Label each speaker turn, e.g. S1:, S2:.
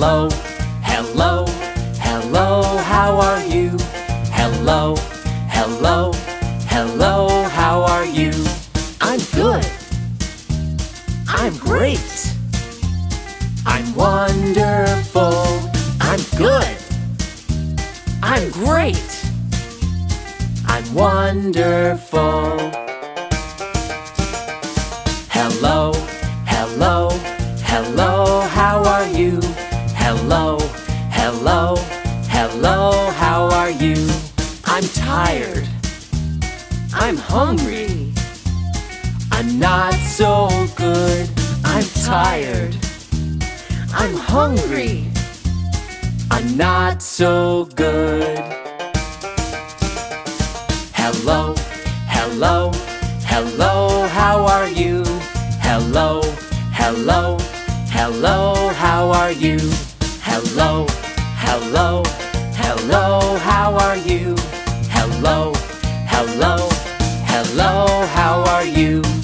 S1: Hello, hello, hello, how are you? Hello, hello, hello, how are you? I'm good. I'm great. I'm wonderful. I'm good. I'm great. I'm wonderful. Hello, hello, hello, how are you? Hello, hello, hello, how are you? I'm tired. I'm hungry. I'm not so good. I'm tired. I'm hungry. I'm not so good. Hello, hello, hello, how are you? Hello, hello, hello, how are you? Hello, hello, hello, how are you? Hello, hello, hello, how are you?